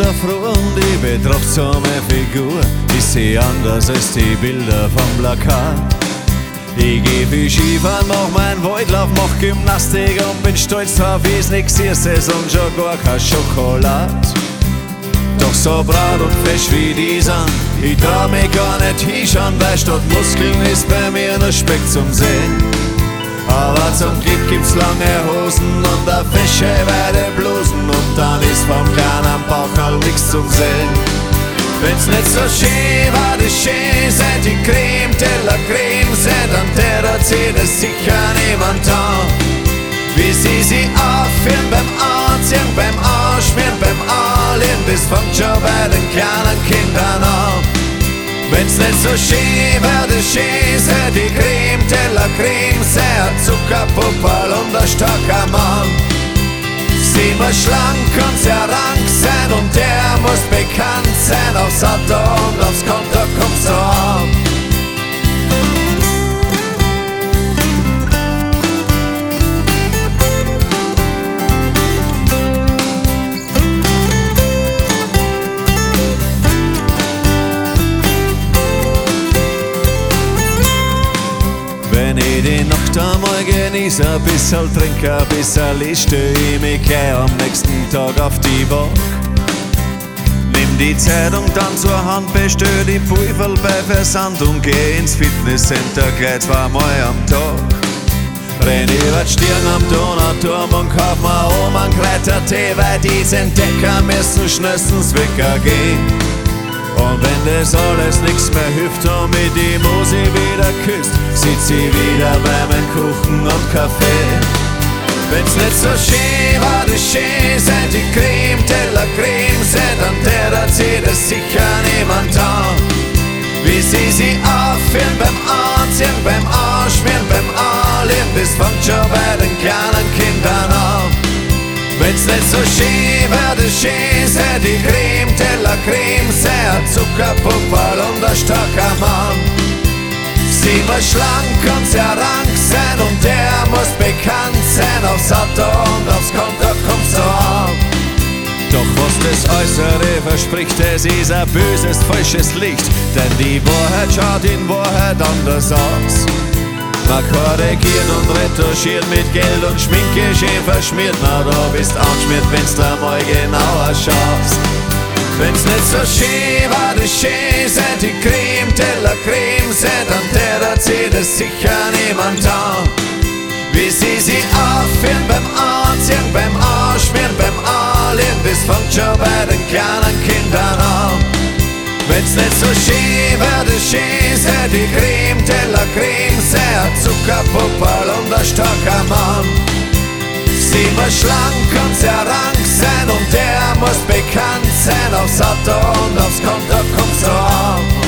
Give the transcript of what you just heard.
der Früh und die betrachtsame Figur ist sie anders als die Bilder vom Plakat. Ich geh viel Skifahren, mach meinen Waldlauf, mach Gymnastik und bin stolz drauf, wie's nix ist und schon gar kein Schokolad. Doch so brat und fesch wie die sind, ich trau mich gar nicht hinschauen, weil statt Muskeln ist bei mir nur Speck zum Sehen. Aber zum Glück gibt's lange Hosen und a fesche weite Blusen und dann ist vom kleinen Bauchal nix zum Sehen. Wenn's nicht so schön war, das schön sein, die Creme de la Creme sein, dann täte sie das sicher niemand an. Wie sie aufführen beim Anziehen, beim Anschmieren, beim Anlehnen, das fängt schon bei den kleinen Kindern an. Wenn's nicht so schön war, das schön sei, die Creme de la Creme sei, ein Zuckerpuppel und ein starker Mann. Sie muss schlank und sehr rank sein und der muss bekannt sein, aufs Auto und aufs Konto kommt's so an. Wenn ich die Nacht einmal genieße, ein bisschen trinke, ein bisschen lese, stell ich mich gleich am nächsten Tag auf die Bank. Nimm die Zeitung dann zur Hand, bestell die Pulver bei Versand und geh ins Fitnesscenter gleich zweimal am Tag. Renn über die Stirn am Donauturm und kauf mir einen Kräutertee, weil die Entdecker müssen schnellstens weggehen. Und wenn das alles nix mehr hilft und mit die Musi wieder küsst, sitzt sie wieder bei meinem Kuchen und Kaffee. Wenn's nicht so schön war, das schön sein, die Creme de la Creme sein, dann täte sie das sicher niemand an. Wie sie aufführen beim Anziehen, beim Anschmieren, beim Anlehnen, das fängt schon bei den kleinen Kindern an. Wenn's nicht so schön war, das schön sei, die Creme de la Creme sei, ein Zuckerpuppel und ein starker Mann. Sie muss schlank und sehr rank sein und der muss bekannt sein, aufs Auto und aufs Konto kommt's so an. Doch was das Äußere verspricht, es ist ein böses, falsches Licht, denn die Wahrheit schaut in Wahrheit anders aus. Man korrigiert und retuschiert mit Geld und Schminke schön verschmiert, na da bist angeschmiert, wenn's da mal genauer schaust. Wenn's nicht so schön war, das schön sei, die Creme de la Creme sei, dann täte sie das sicher niemand an. Wie sie aufführen beim Anziehen, beim Anschmieren, beim Anlehnen, das fängt schon bei den kleinen Kindern an. Wenn's nicht so schön war, das schön sei, die Creme de la Creme sei, ein Zuckerpuppel und ein starker Mann. Sie muss schlank und sehr rank sein und der muss bekannt sein, aufs Auto und aufs Konto kommt's so an.